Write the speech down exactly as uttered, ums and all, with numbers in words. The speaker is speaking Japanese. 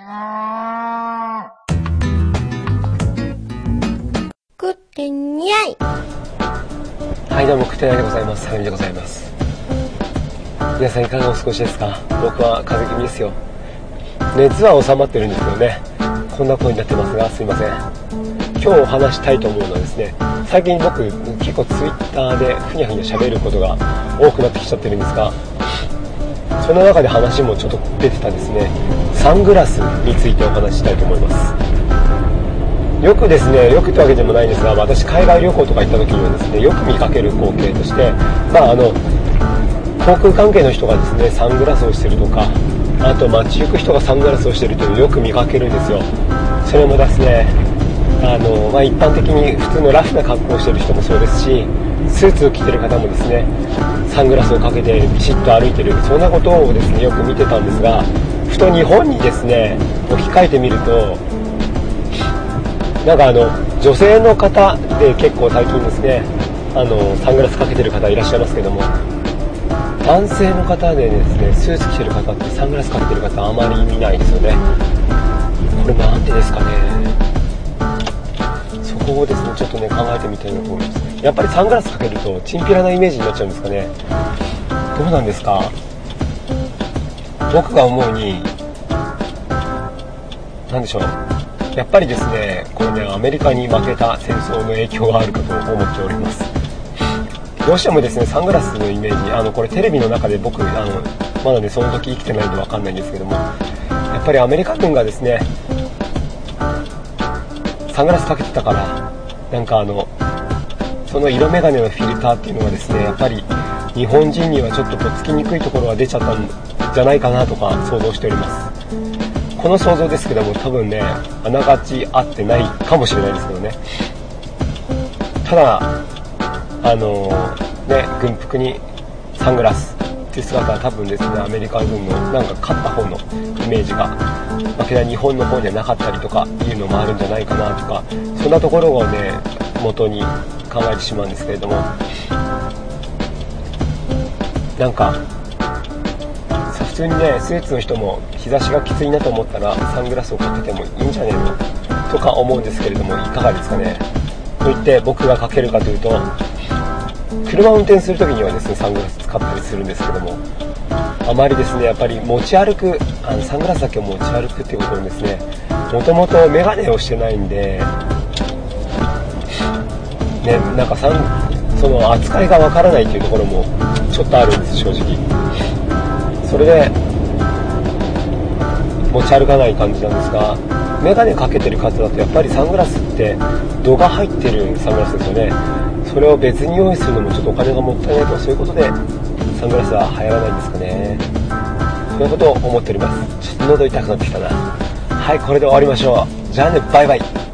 食ってにゃい。 はい、どうも食ってないでございます。はみでございます。皆さんいかがお過ごしですか？僕は風邪気味ですよ。熱は収まってるんですけどね、こんな声になってますがすいません。今日お話したいと思うのはですね、最近僕結構ツイッターでふにゃふにゃ喋ることが多くなってきちゃってるんですが、その中で話もちょっと出てたですね、サングラスについてお話ししたいと思います。よくですね、よくってわけでもないんですが、私海外旅行とか行った時にはですね、よく見かける光景として、まああの航空関係の人がですねサングラスをしてるとか、あと街行く人がサングラスをしてるというのをよく見かけるんですよ。それもですね、あの、まあ、一般的に普通のラフな格好をしてる人もそうですし、スーツを着てる方もですねサングラスをかけてビシッと歩いてる、そんなことをですねよく見てたんですが、ふと日本にですね置き換えてみると、なんかあの女性の方で結構最近ですね、あのサングラスかけてる方いらっしゃいますけども、男性の方でですねスーツ着てる方ってサングラスかけてる方あまり見ないですよね。これなんでですかね。そこをですねちょっとね考えてみたいなと思います。やっぱりサングラスかけるとチンピラなイメージになっちゃうんですかね。どうなんですか。僕が思うに何でしょう、やっぱりですねこれねアメリカに負けた戦争の影響があるかと思っております。どうしてもですねサングラスのイメージ、あのこれテレビの中で僕あのまだねその時生きてないんで分かんないんですけども、やっぱりアメリカ軍がですねサングラスかけてたから、なんかあのその色眼鏡のフィルターっていうのがですねやっぱり日本人にはちょっととっつきにくいところが出ちゃったんじゃないかなとか想像しております。この想像ですけども多分ねあながち合ってないかもしれないですけどね。ただあのー、ね軍服にサングラスっていう姿は多分ですねアメリカ軍のなんか勝った方のイメージが負けた日本の方にはなかったりとかいうのもあるんじゃないかなとか、そんなところをね元に考えてしまうんですけれども、なんか普通にねスーツの人も日差しがきついなと思ったらサングラスをかけてもいいんじゃねえのとか思うんですけれども、いかがですかね。と言って僕がかけるかというと、車を運転するときにはですねサングラス使ったりするんですけども、あまりですねやっぱり持ち歩くあのサングラスだけを持ち歩くっていうことにですね、もともとメガネをしてないんでね、なんかサンその扱いがわからないっていうところもちょっとあるんです正直。それで持ち歩かない感じなんですが、メガネかけてる方だとやっぱりサングラスって度が入ってるサングラスですよね。それを別に用意するのもちょっとお金がもったいないと、そういうことでサングラスは流行らないんですかね。そういうことを思っております。ちょっと喉痛くなってきたな。はい、これで終わりましょう。じゃあね、バイバイ。